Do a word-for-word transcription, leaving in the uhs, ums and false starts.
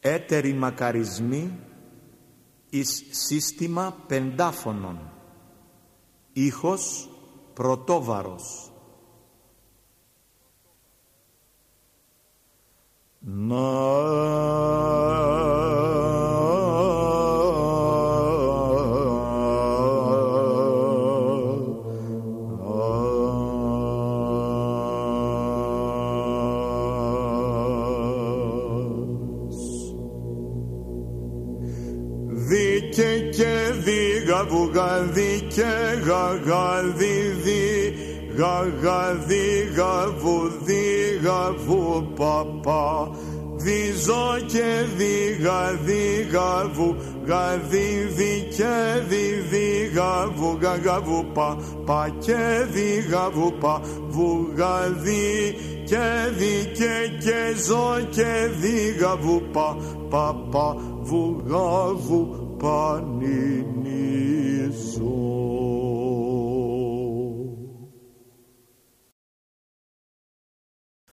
Έτεροι μακαρισμοί εις σύστημα πεντάφωνων. Ήχος πρωτόβαρος. Να δίκαι και δίγα βουγαδί και γαγαδίδι γαγαδί γαβουδί γαβου παπά δίζο και δίγα δίγα βουγαδίδι και δίδι γαβου γαγαβου παπά και δίγα βου πα βουγαδί και δίκαι και ζω και δίγα βου πα παπά βουγαβου πανίνι.